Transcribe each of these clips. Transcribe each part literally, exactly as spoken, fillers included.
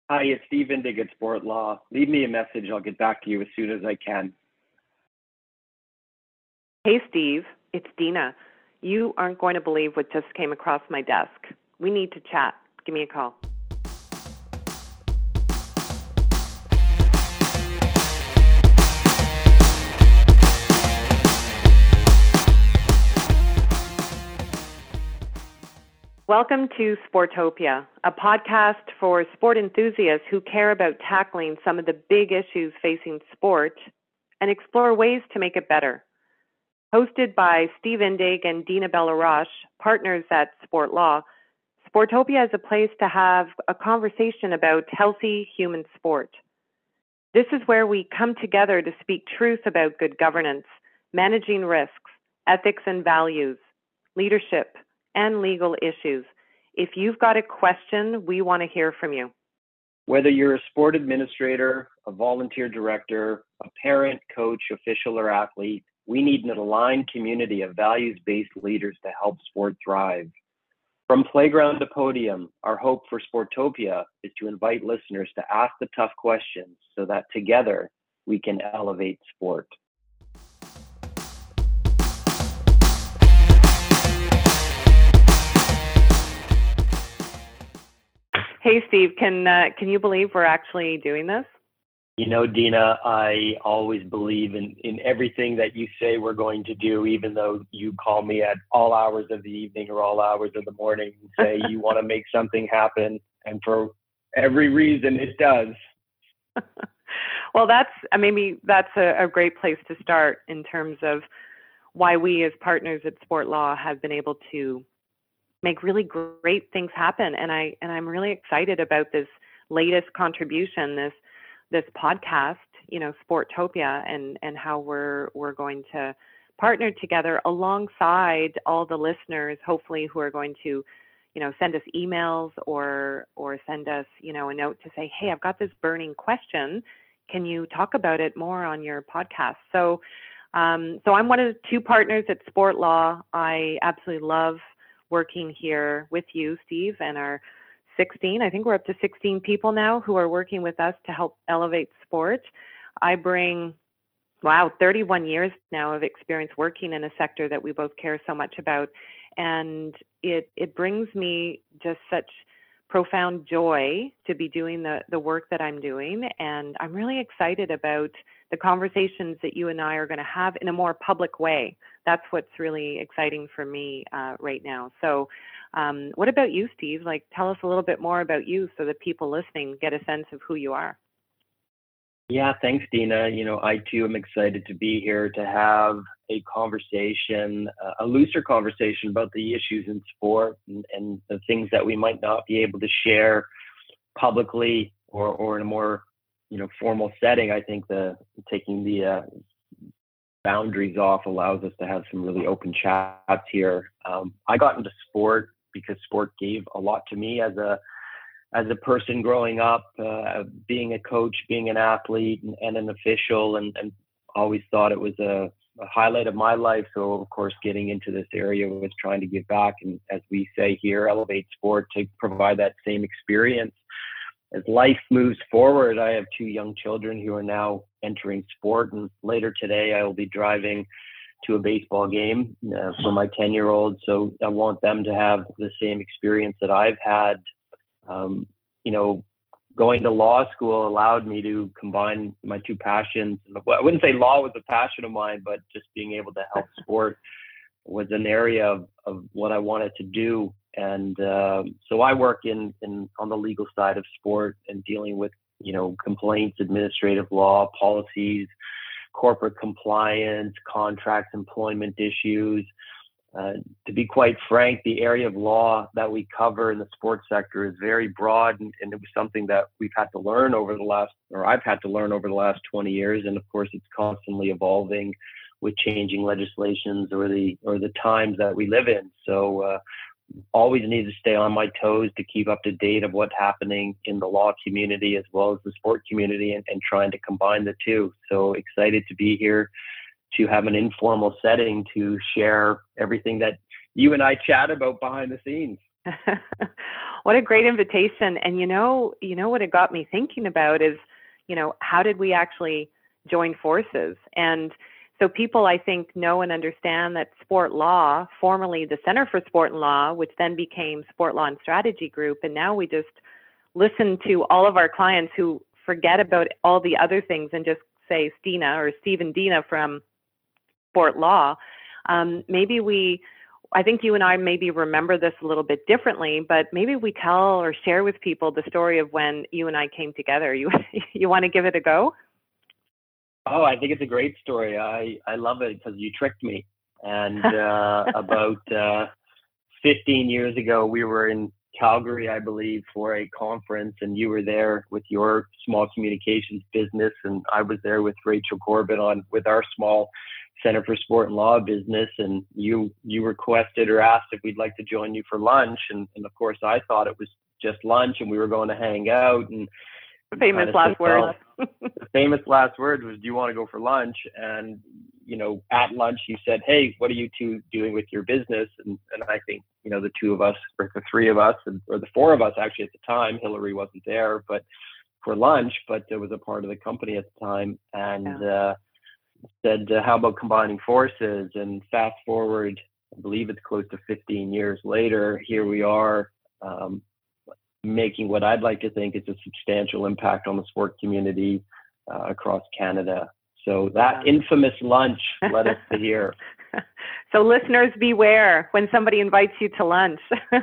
Hi, it's Steve Indig at Sport Law. Leave me a message. I'll get back to you as soon as I can. Hey, Steve, it's Dina. You aren't going to believe what just came across my desk. We need to chat. Give me a call. Welcome to Sportopia, a podcast for sport enthusiasts who care about tackling some of the big issues facing sport and explore ways to make it better. Hosted by Steve Indig and Dina Bellaroche, partners at Sport Law, Sportopia is a place to have a conversation about healthy human sport. This is where we come together to speak truth about good governance, managing risks, ethics and values, leadership, and legal issues. If you've got a question, we want to hear from you. Whether you're a sport administrator, a volunteer director, a parent, coach, official, or athlete, we need an aligned community of values-based leaders to help sport thrive. From playground to podium, our hope for Sportopia is to invite listeners to ask the tough questions so that together we can elevate sport. Hey, Steve, can uh, can you believe we're actually doing this? You know, Dina, I always believe in, in everything that you say we're going to do, even though you call me at all hours of the evening or all hours of the morning and say you want to make something happen. And for every reason, it does. Well, that's uh, maybe that's a, a great place to start in terms of why we as partners at Sport Law have been able to make really great things happen. And I and I'm really excited about this latest contribution, this this podcast, you know, Sportopia, and and how we're we're going to partner together alongside all the listeners, hopefully, who are going to, you know, send us emails or or send us, you know, a note to say, hey, I've got this burning question. Can you talk about it more on your podcast? So um, so I'm one of the two partners at Sport Law. I absolutely love working here with you, Steve, and our sixteen, I think we're up to sixteen people now who are working with us to help elevate sport. I bring, wow, thirty-one years now of experience working in a sector that we both care so much about. And it it brings me just such profound joy to be doing the, the work that I'm doing. And I'm really excited about the conversations that you and I are going to have in a more public way. That's what's really exciting for me uh, right now. So um, what about you, Steve? Like, tell us a little bit more about you so that people listening get a sense of who you are. Yeah, thanks, Dina. You know, I too am excited to be here to have a conversation, uh, a looser conversation about the issues in sport and, and the things that we might not be able to share publicly or, or in a more, you know, formal setting. I think the taking the uh, boundaries off allows us to have some really open chats here. Um, I got into sport because sport gave a lot to me as a as a person growing up, uh, being a coach, being an athlete and, and an official, and, and always thought it was a, a highlight of my life. So of course, getting into this area was trying to give back. And as we say here, elevate sport to provide that same experience. As life moves forward, I have two young children who are now entering sport. And later today, I will be driving to a baseball game uh, for my ten-year-old. So I want them to have the same experience that I've had. Um, you know, going to law school allowed me to combine my two passions. Well, I wouldn't say law was a passion of mine, but just being able to help sport was an area of, of what I wanted to do. And um, so I work in, in on the legal side of sport and dealing with, you know, complaints, administrative law, policies, corporate compliance, contracts, employment issues. Uh, to be quite frank, the area of law that we cover in the sports sector is very broad, and, and it was something that we've had to learn over the last, or I've had to learn over the last twenty years. And of course, it's constantly evolving with changing legislations or the or the times that we live in. So uh, always need to stay on my toes to keep up to date of what's happening in the law community as well as the sport community, and, and trying to combine the two. So excited to be here to have an informal setting to share everything that you and I chat about behind the scenes. What a great invitation. And you know, you know what it got me thinking about is, you know, how did we actually join forces? And so people, I think, know and understand that Sport Law, formerly the Center for Sport and Law, which then became Sport Law and Strategy Group, and now we just listen to all of our clients who forget about all the other things and just say Stina or Steve and Dina from Sport Law. Um, maybe we, I think you and I maybe remember this a little bit differently, but maybe we tell or share with people the story of when you and I came together. You, you want to give it a go? Oh, I think it's a great story. I, I love it because you tricked me. And uh, about uh, fifteen years ago, we were in Calgary, I believe, for a conference, and you were there with your small communications business, and I was there with Rachel Corbett on with our small Center for Sport and Law business, and you you requested or asked if we'd like to join you for lunch, and, and of course I thought it was just lunch and we were going to hang out. And famous last words. The famous last words was, do you want to go for lunch? And, you know, at lunch you said, hey, what are you two doing with your business? And, and I think, you know, the two of us, or the three of us, and, or the four of us actually at the time, Hillary wasn't there, but for lunch, but it was a part of the company at the time. And yeah. uh, said, uh, how about combining forces? And fast forward, I believe it's close to fifteen years later, here we are, um, making what I'd like to think is a substantial impact on the sport community uh, across Canada. So that yeah. infamous lunch led us to here. So listeners, beware when somebody invites you to lunch.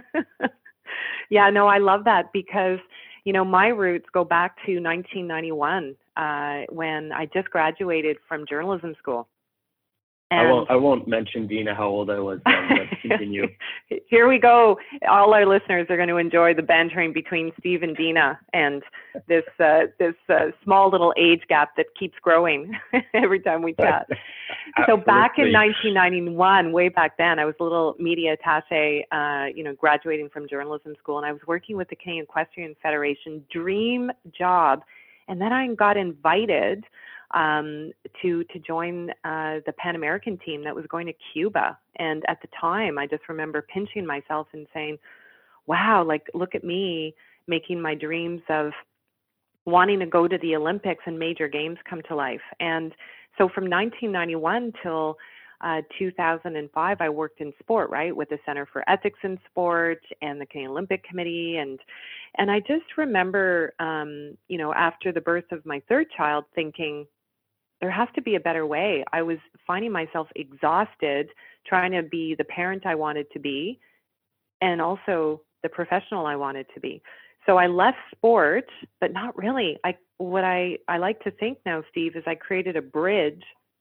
Yeah, no, I love that because, you know, my roots go back to nineteen ninety-one uh, when I just graduated from journalism school. And I won't, I won't mention, Dina, how old I was then, but continue. Here we go. All our listeners are going to enjoy the bantering between Steve and Dina and this uh, this uh, small little age gap that keeps growing every time we chat. So back in nineteen ninety-one, way back then, I was a little media attaché, uh, you know, graduating from journalism school, and I was working with the Canadian Equestrian Federation, dream job. And then I got invited um, to to join uh, the Pan American team that was going to Cuba. And at the time, I just remember pinching myself and saying, wow, like, look at me making my dreams of wanting to go to the Olympics and major games come to life. And so from nineteen ninety-one till uh, two thousand five, I worked in sport, right, with the Center for Ethics in Sport and the Canadian Olympic Committee. And and I just remember, um, you know, after the birth of my third child, thinking, there has to be a better way. I was finding myself exhausted trying to be the parent I wanted to be and also the professional I wanted to be. So I left sport, but not really. I what I, I like to think now, Steve, is I created a bridge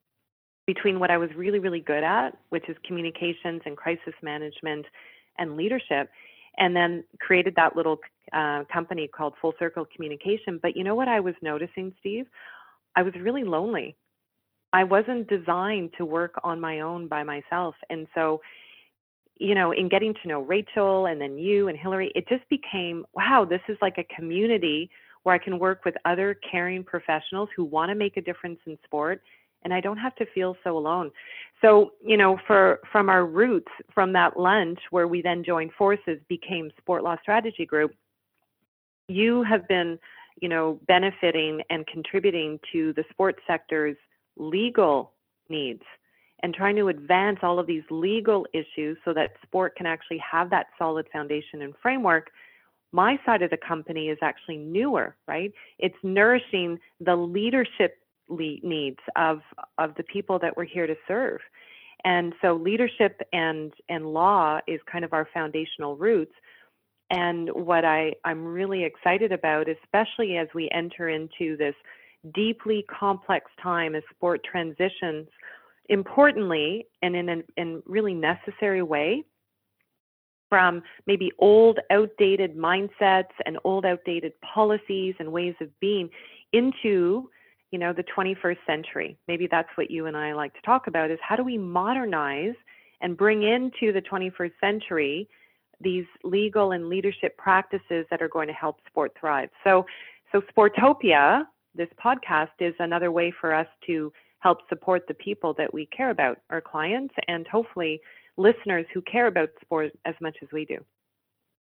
between what I was really, really good at, which is communications and crisis management and leadership, and then created that little uh, company called Full Circle Communication. But you know what I was noticing, Steve? I was really lonely. I wasn't designed to work on my own by myself. And so, you know, in getting to know Rachel and then you and Hillary, it just became, wow, this is like a community where I can work with other caring professionals who want to make a difference in sport, and I don't have to feel so alone. So, you know, for from our roots, from that lunch where we then joined forces, became Sport Law Strategy Group, you have been, you know, benefiting and contributing to the sports sector's legal needs and trying to advance all of these legal issues so that sport can actually have that solid foundation and framework. My side of the company is actually newer, right? It's nourishing the leadership le- needs of, of the people that we're here to serve. And so leadership and, and law is kind of our foundational roots. And what I, I'm really excited about, especially as we enter into this deeply complex time as sport transitions, importantly, and in a in really necessary way, from maybe old, outdated mindsets and old, outdated policies and ways of being into, you know, the twenty-first century. Maybe that's what you and I like to talk about, is how do we modernize and bring into the twenty-first century these legal and leadership practices that are going to help sport thrive. So, so Sportopia, this podcast, is another way for us to help support the people that we care about, our clients, and hopefully listeners who care about sport as much as we do.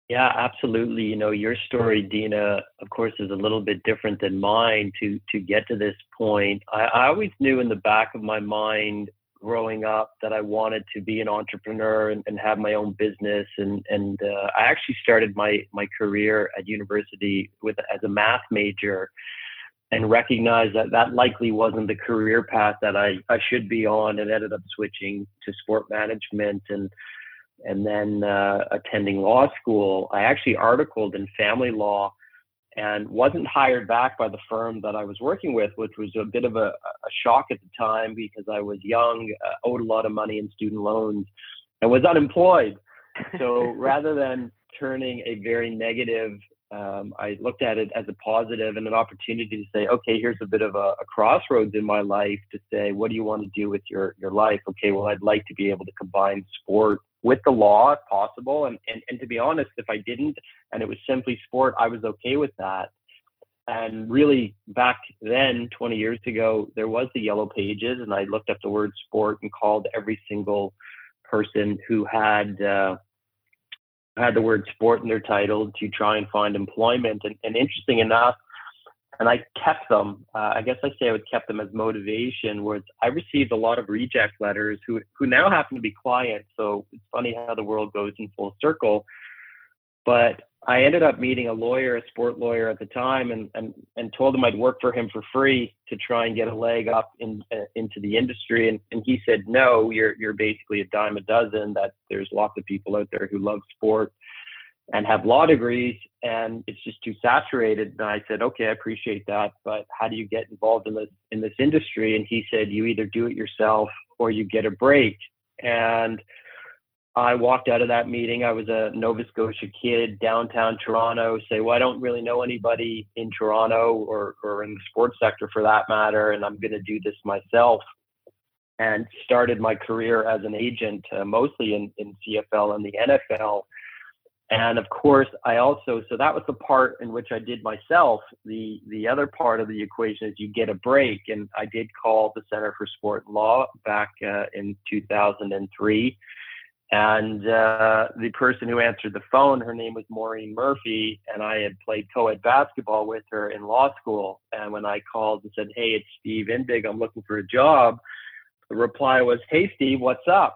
Yeah, absolutely. You know, your story, Dina, of course, is a little bit different than mine to to get to this point. I, I always knew in the back of my mind growing up that I wanted to be an entrepreneur and, and have my own business. And and uh, I actually started my my career at university with as a math major and recognized that that likely wasn't the career path that I, I should be on, and ended up switching to sport management and and then uh, attending law school. I actually articled in family law and wasn't hired back by the firm that I was working with, which was a bit of a, a shock at the time because I was young, uh, owed a lot of money in student loans, and was unemployed. So rather than turning a very negative, um, I looked at it as a positive and an opportunity to say, okay, here's a bit of a, a crossroads in my life to say, what do you want to do with your, your life? Okay, well, I'd like to be able to combine sport with the law if possible. And, and, and to be honest, if I didn't, and it was simply sport, I was okay with that. And really back then, twenty years ago, there was the Yellow Pages, and I looked up the word sport and called every single person who had, uh, had the word sport in their title to try and find employment. And, and interesting enough, and I kept them, uh, I guess I say I would kept them as motivation, was I received a lot of reject letters who, who now happen to be clients. So it's funny how the world goes in full circle. But I ended up meeting a lawyer, a sport lawyer at the time, and, and, and told him I'd work for him for free to try and get a leg up in, uh, into the industry. And, and he said, no, you're, you're basically a dime a dozen, that there's lots of people out there who love sport and have law degrees, and it's just too saturated. And I said, okay, I appreciate that, but how do you get involved in this, in this industry? And he said, you either do it yourself or you get a break. And I walked out of that meeting. I was a Nova Scotia kid, downtown Toronto, say, well, I don't really know anybody in Toronto or, or in the sports sector for that matter, and I'm going to do this myself. And started my career as an agent, uh, mostly in, in C F L and the N F L. And of course, I also, so that was the part in which I did myself. The the other part of the equation is you get a break. And I did call the Center for Sport and Law back uh, in two thousand three. And uh, the person who answered the phone, her name was Maureen Murphy, and I had played co-ed basketball with her in law school. And when I called and said, hey, it's Steve Indig, I'm looking for a job, the reply was, hey, Steve, what's up?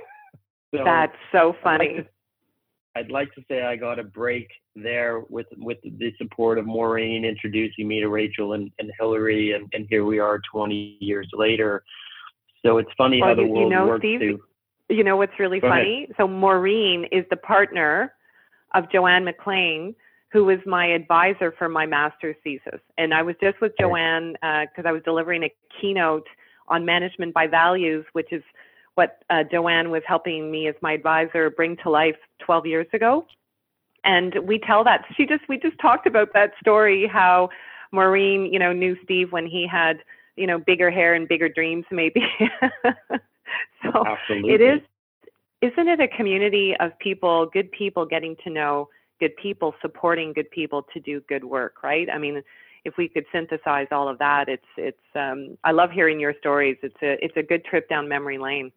So That's so funny. I'd like, to, I'd like to say I got a break there with with the support of Maureen introducing me to Rachel and, and Hillary, and, and here we are twenty years later. So it's funny well, how the you, world you know, works Steve, too. You know what's really Go funny? ahead. So Maureen is the partner of Joanne McLean, who was my advisor for my master's thesis. And I was just with Joanne because uh, I was delivering a keynote on management by values, which is what uh, Joanne was helping me as my advisor bring to life twelve years ago. And we tell that, she just, we just talked about that story, how Maureen, you know, knew Steve when he had, you know, bigger hair and bigger dreams, maybe. So Absolutely. it is, isn't it a community of people, good people getting to know good people, supporting good people to do good work, right? I mean, if we could synthesize all of that, it's, it's, um, I love hearing your stories. It's a, it's a good trip down memory lane.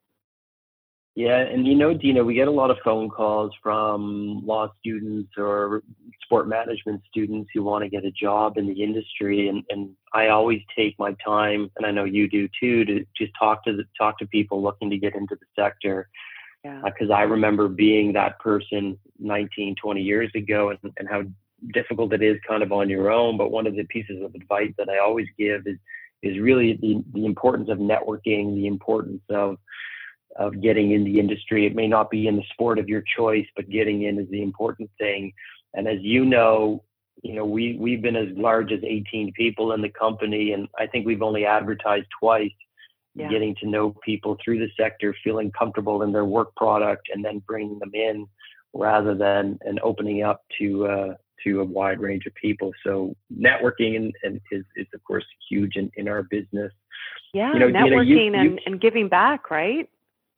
Yeah, and you know, Dina, we get a lot of phone calls from law students or sport management students who want to get a job in the industry, and, and I always take my time, and I know you do too, to just talk to the, talk to people looking to get into the sector. Yeah. Because uh, I remember being that person nineteen, twenty years ago, and, and how difficult it is kind of on your own. But one of the pieces of advice that I always give is is really the, the importance of networking, the importance of of getting in the industry. It may not be in the sport of your choice, but getting in is the important thing. And as you know, you know, we, we've been as large as eighteen people in the company, and I think we've only advertised twice, yeah. Getting to know people through the sector, feeling comfortable in their work product, and then bringing them in rather than and opening up to uh, to a wide range of people. So networking and, and is, is of course huge in, in our business. Yeah, you know, networking Dina, you, and, and giving back, right?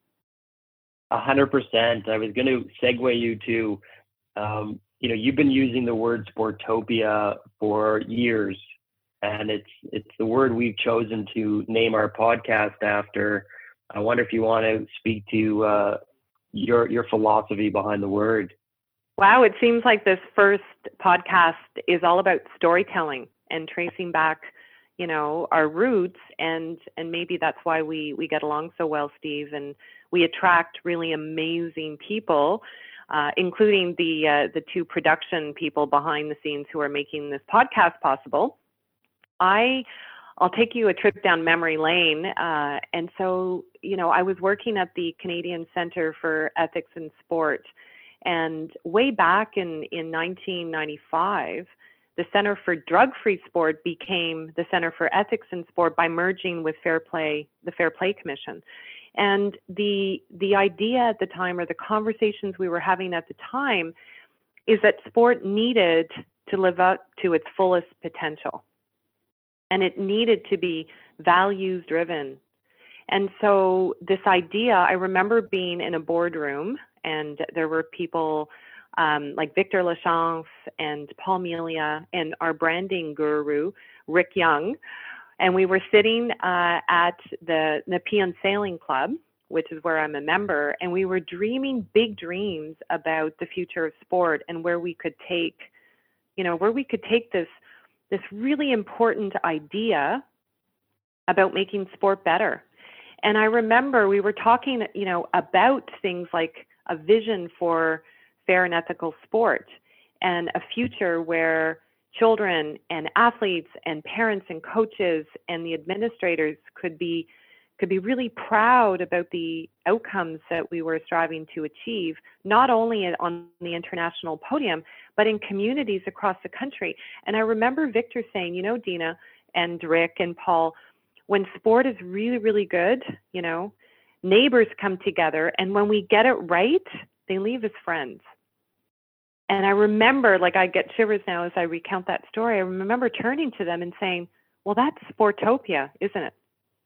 A hundred percent. I was going to segue you to, um, you know, you've been using the word Sportopia for years, and it's it's the word we've chosen to name our podcast after. I wonder if you want to speak to uh, your your philosophy behind the word. Wow, it seems like this first podcast is all about storytelling and tracing back, you know, our roots, and and maybe that's why we we get along so well, Steve, and we attract really amazing people, uh, including the uh, the two production people behind the scenes who are making this podcast possible. I I'll take you a trip down memory lane. Uh, and so, you know, I was working at the Canadian Centre for Ethics in Sport. And way back in, in nineteen ninety-five, the Centre for Drug-Free Sport became the Centre for Ethics in Sport by merging with Fair Play, the Fair Play Commission. And the the idea at the time, or the conversations we were having at the time, is that sport needed to live up to its fullest potential. And it needed to be values driven. And so this idea, I remember being in a boardroom, and there were people um, like Victor Lachance and Paul Melia and our branding guru, Rick Young. And we were sitting uh, at the Nepean Sailing Club, which is where I'm a member, and we were dreaming big dreams about the future of sport and where we could take, you know, where we could take this this really important idea about making sport better. And I remember we were talking, you know, about things like a vision for fair and ethical sport and a future where children and athletes and parents and coaches and the administrators could be could be really proud about the outcomes that we were striving to achieve, not only on the international podium, but in communities across the country. And I remember Victor saying, you know, Dina and Rick and Paul, when sport is really, really good, you know, neighbors come together, and when we get it right, they leave as friends. And I remember, like, I get shivers now as I recount that story. I remember turning to them and saying, well, that's Sportopia, isn't it?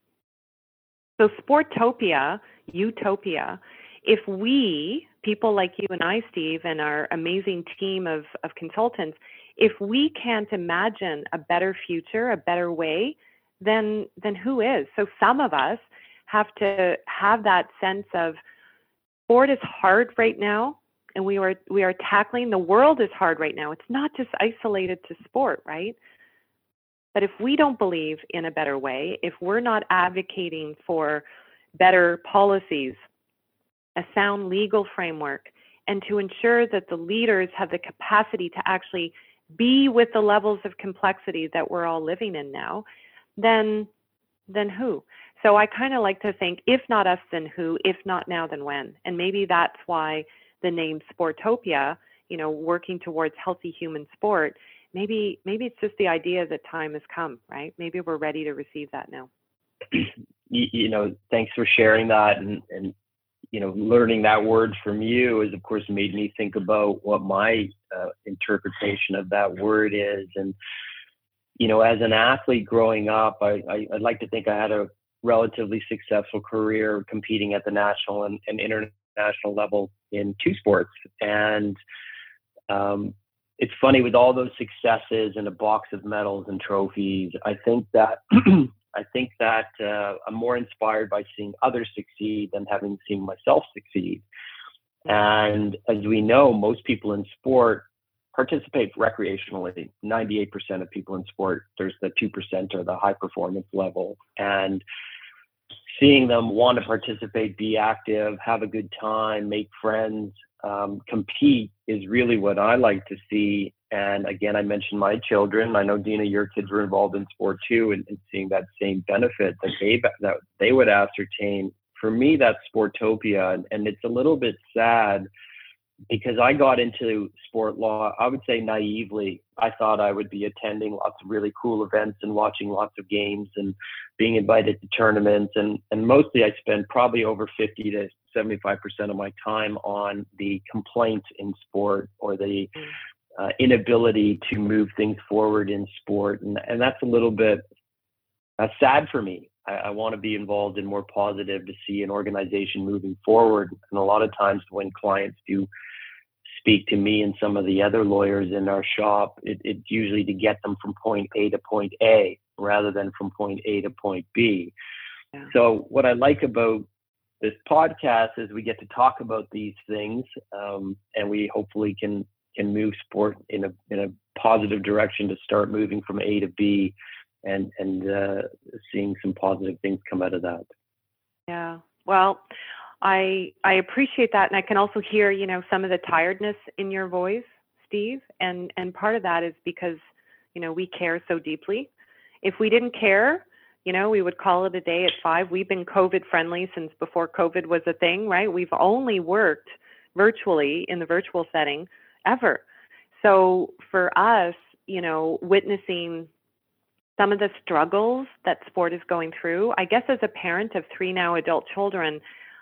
So Sportopia, utopia, if we, people like you and I, Steve, and our amazing team of, of consultants, if we can't imagine a better future, a better way, then then who is? So some of us have to have that sense of sport is hard right now, and we are we are tackling, the world is hard right now. It's not just isolated to sport, right? But if we don't believe in a better way, if we're not advocating for better policies, a sound legal framework, and to ensure that the leaders have the capacity to actually be with the levels of complexity that we're all living in now, then then who? So I kind of like to think, if not us, then who? If not now, then when? And maybe that's why the name Sportopia, you know, working towards healthy human sport, maybe maybe it's just the idea that time has come, right? Maybe we're ready to receive that now. You, you know, thanks for sharing that, and, and you know, learning that word from you has, of course, made me think about what my uh, interpretation of that word is. And you know, as an athlete growing up, I, I, I'd like to think I had a relatively successful career competing at the national and, and international level in two sports. And um, it's funny, with all those successes and a box of medals and trophies, I think that I think that uh, I'm more inspired by seeing others succeed than having seen myself succeed. And as we know, most people in sport participate recreationally. ninety-eight percent of people in sport, there's the two percent or the high performance level. And seeing them want to participate, be active, have a good time, make friends, um, compete is really what I like to see. And again, I mentioned my children. I know, Dina, your kids were involved in sport too, and, and seeing that same benefit that they, that they would ascertain. For me, that's Sportopia. And, and it's a little bit sad, because I got into sport law, I would say naively. I thought I would be attending lots of really cool events and watching lots of games and being invited to tournaments. And, and mostly I spent probably over fifty to seventy-five percent of my time on the complaints in sport, or the uh, inability to move things forward in sport. And, and that's a little bit uh, sad for me. I, I want to be involved in more positive, to see an organization moving forward. And a lot of times when clients do speak to me and some of the other lawyers in our shop, it, it's usually to get them from point A to point A rather than from point A to point B. Yeah. So what I like about this podcast is we get to talk about these things, um, and we hopefully can can move sport in a in a positive direction to start moving from A to B, and and uh, seeing some positive things come out of that. Yeah. Well, I I appreciate that, and I can also hear, you know, some of the tiredness in your voice, Steve, and and part of that is because, you know, we care so deeply. If we didn't care, you know, we would call it a day at five. We've been COVID friendly since before COVID was a thing, right? We've only worked virtually in the virtual setting ever. So for us, you know, witnessing some of the struggles that sport is going through, I guess as a parent of three now adult children,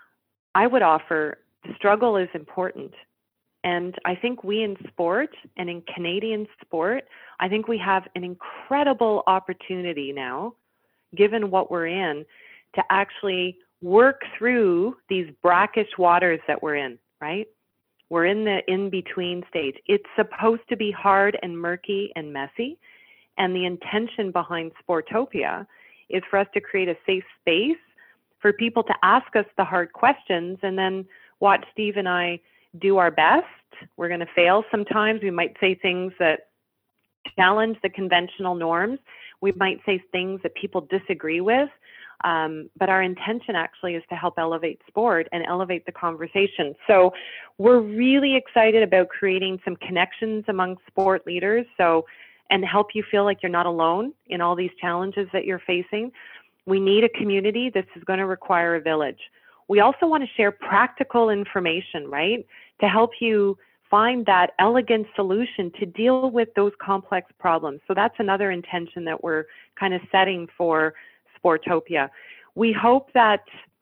I would offer the struggle is important. And I think we in sport and in Canadian sport, I think we have an incredible opportunity now, given what we're in, to actually work through these brackish waters that we're in, right? We're in the in-between stage. It's supposed to be hard and murky and messy. And the intention behind Sportopia is for us to create a safe space for people to ask us the hard questions, and then watch Steve and I do our best. We're going to fail sometimes. We might say things that challenge the conventional norms. We might say things that people disagree with. Um, but our intention actually is to help elevate sport and elevate the conversation. So we're really excited about creating some connections among sport leaders, so and help you feel like you're not alone in all these challenges that you're facing. We need a community. This is going to require a village. We also want to share practical information, right, to help you find that elegant solution to deal with those complex problems. So that's another intention that we're kind of setting for Sportopia. We hope that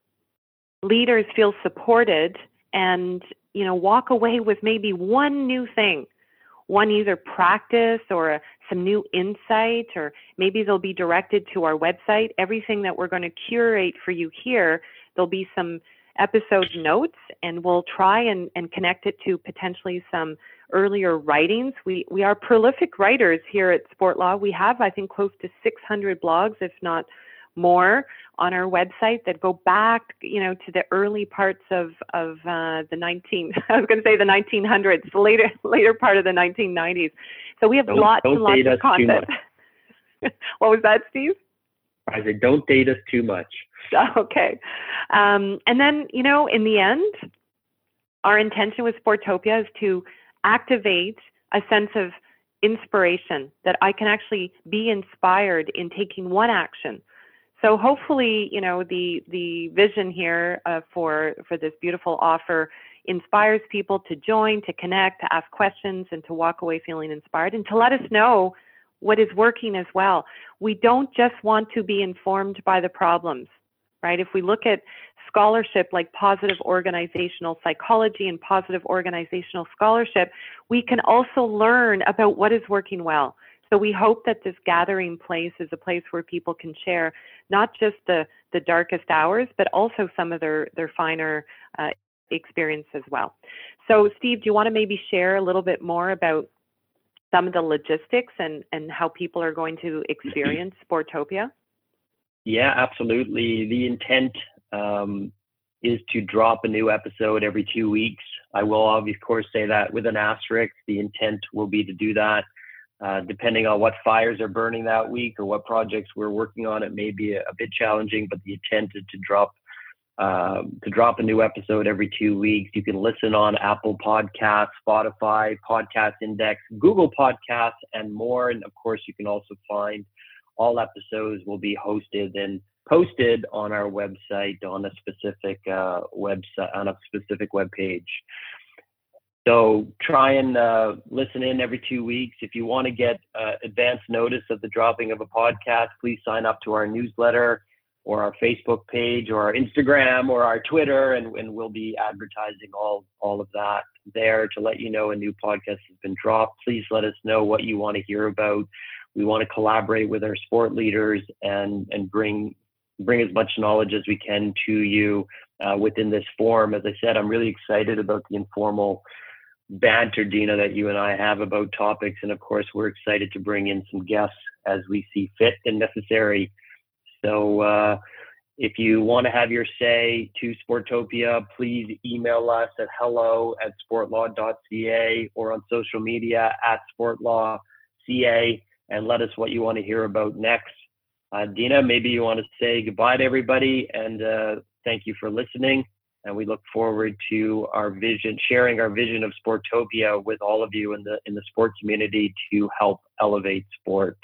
leaders feel supported and, you know, walk away with maybe one new thing, one either practice or a, some new insight, or maybe they'll be directed to our website. Everything that we're going to curate for you here, there'll be some episode notes, and we'll try and, and connect it to potentially some earlier writings. We we are prolific writers here at Sport Law. We have, I think, close to six hundred blogs, if not more, on our website that go back, you know, to the early parts of of uh, the nineteen. I was going to say the nineteen hundreds, the later later part of the nineteen nineties. So we have don't, lots don't and lots of content. What was that, Steve? I said, don't date us too much. Okay. Um, and then, you know, in the end, our intention with Sportopia is to activate a sense of inspiration, that I can actually be inspired in taking one action. So hopefully, you know, the the vision here uh, for for this beautiful offer inspires people to join, to connect, to ask questions, and to walk away feeling inspired, and to let us know what is working as well. We don't just want to be informed by the problems, right? If we look at scholarship like positive organizational psychology and positive organizational scholarship, we can also learn about what is working well. So we hope that this gathering place is a place where people can share not just the, the darkest hours, but also some of their, their finer uh, experience as well. So Steve, do you want to maybe share a little bit more about some of the logistics and, and how people are going to experience Sportopia? Yeah, absolutely. The intent um, is to drop a new episode every two weeks. I will, of course, say that with an asterisk. The intent will be to do that. Uh, depending on what fires are burning that week or what projects we're working on, it may be a, a bit challenging, but the intent is to drop um, to drop a new episode every two weeks. You can listen on Apple Podcasts, Spotify, Podcast Index, Google Podcasts, and more. And of course, you can also find all episodes will be hosted and posted on our website on a specific uh, website on a specific web page. So try and uh, listen in every two weeks. If you want to get uh, advance notice of the dropping of a podcast, please sign up to our newsletter or our Facebook page or our Instagram or our Twitter, and, and we'll be advertising all, all of that there to let you know a new podcast has been dropped. Please let us know what you want to hear about. We want to collaborate with our sport leaders and, and bring bring as much knowledge as we can to you uh, within this forum. As I said, I'm really excited about the informal banter, Dina, that you and I have about topics. And of course, we're excited to bring in some guests as we see fit and necessary. So uh, If you want to have your say to Sportopia, please email us at hello at sportlaw.ca or on social media at sportlawca and let us what you want to hear about next. Uh, Dina, maybe you want to say goodbye to everybody and uh, thank you for listening. And we look forward to our vision, sharing our vision of Sportopia with all of you in the in the sport community to help elevate sport.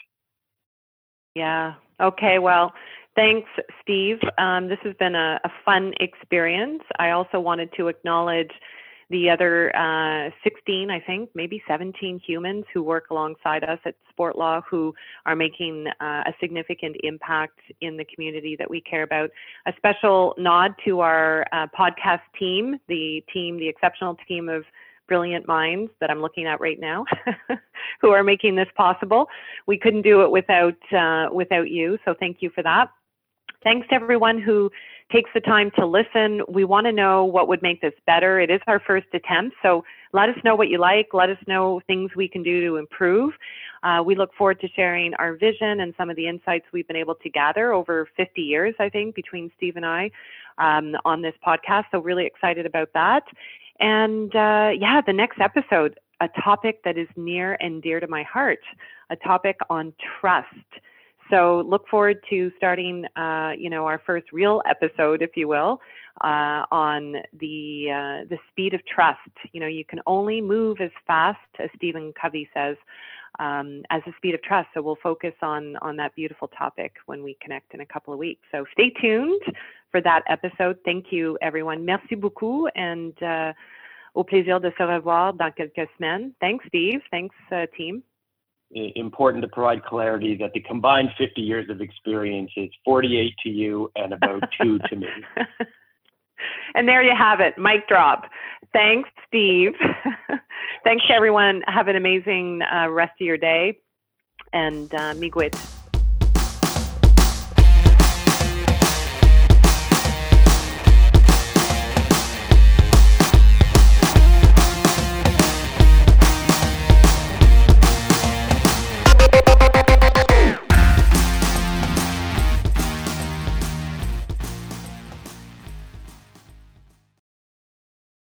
Yeah. Okay. Well, thanks, Steve. Um, this has been a, a fun experience. I also wanted to acknowledge the other uh, sixteen, I think, maybe seventeen humans who work alongside us at SportLaw who are making uh, a significant impact in the community that we care about. A special nod to our uh, podcast team, the team, the exceptional team of brilliant minds that I'm looking at right now who are making this possible. We couldn't do it without, uh, without you, so thank you for that. Thanks to everyone who takes the time to listen. We want to know what would make this better. It is our first attempt, so let us know what you like. Let us know things we can do to improve. Uh, we look forward to sharing our vision and some of the insights we've been able to gather over fifty years, I think, between Steve and I um, on this podcast, so really excited about that. And uh, yeah, the next episode, a topic that is near and dear to my heart, a topic on trust. So look forward to starting, uh, you know, our first real episode, if you will, uh, on the uh, the speed of trust. You know, you can only move as fast, as Stephen Covey says, um, as the speed of trust. So we'll focus on on that beautiful topic when we connect in a couple of weeks. So stay tuned for that episode. Thank you, everyone. Merci beaucoup, and uh, au plaisir de se revoir dans quelques semaines. Thanks, Steve. Thanks, uh, team. Important to provide clarity that the combined fifty years of experience is forty-eight to you and about two to me. And there you have it, mic drop. Thanks, Steve. Thanks, everyone. Have an amazing uh, rest of your day. And uh, miigwech.